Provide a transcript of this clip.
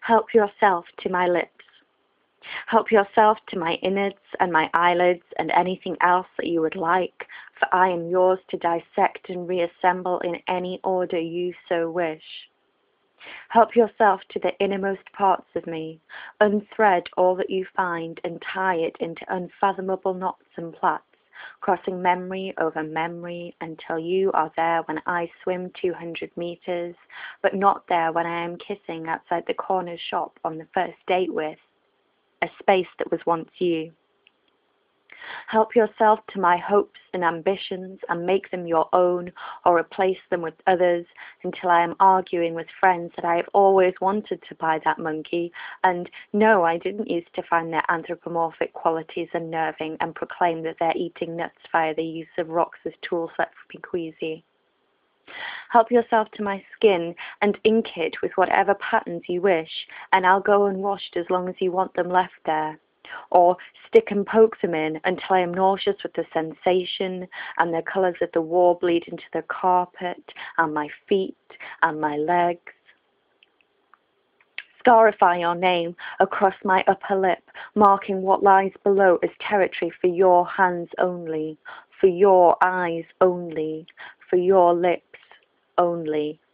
Help yourself to my lips. Help yourself to my innards and my eyelids and anything else that you would like, for I am yours to dissect and reassemble in any order you so wish. Help yourself to the innermost parts of me, unthread all that you find and tie it into unfathomable knots and plaits, crossing memory over memory until you are there when I swim 200 meters, but not there when I am kissing outside the corner shop on the first date with a space that was once you. Help yourself to my hopes and ambitions and make them your own or replace them with others until I am arguing with friends that I have always wanted to buy that monkey, and no, I didn't used to find their anthropomorphic qualities unnerving and proclaim that they're eating nuts via the use of rocks as tools set for me queasy. Help yourself to my skin and ink it with whatever patterns you wish, and I'll go unwashed as long as you want them left there. Or stick and poke them in until I am nauseous with the sensation, and the colours of the wall bleed into the carpet, and my feet, and my legs. Scarify your name across my upper lip, marking what lies below as territory for your hands only, for your eyes only, for your lips only.